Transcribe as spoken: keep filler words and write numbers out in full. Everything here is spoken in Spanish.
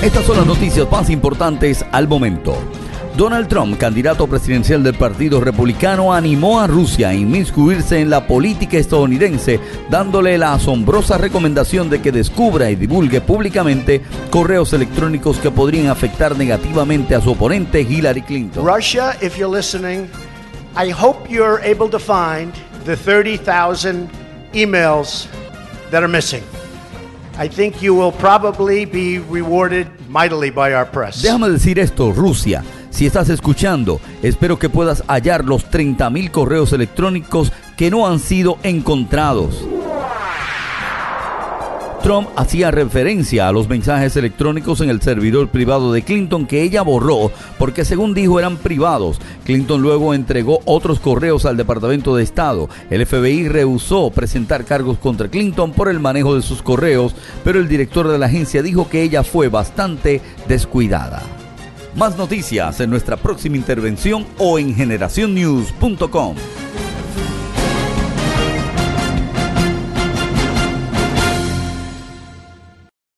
Estas son las noticias más importantes al momento. Donald Trump, candidato presidencial del Partido Republicano, animó a Rusia a inmiscuirse en la política estadounidense, dándole la asombrosa recomendación de que descubra y divulgue públicamente correos electrónicos que podrían afectar negativamente a su oponente Hillary Clinton. Russia, if you're listening, I hope you're able to find the thirty thousand emails that are missing. I think you will probably be rewarded mightily by our press. Déjame decir esto, Rusia. Si estás escuchando, espero que puedas hallar los treinta mil correos electrónicos que no han sido encontrados. Trump hacía referencia a los mensajes electrónicos en el servidor privado de Clinton que ella borró porque, según dijo, eran privados. Clinton luego entregó otros correos al Departamento de Estado. El F B I rehusó presentar cargos contra Clinton por el manejo de sus correos, pero el director de la agencia dijo que ella fue bastante descuidada. Más noticias en nuestra próxima intervención o en generación news punto com.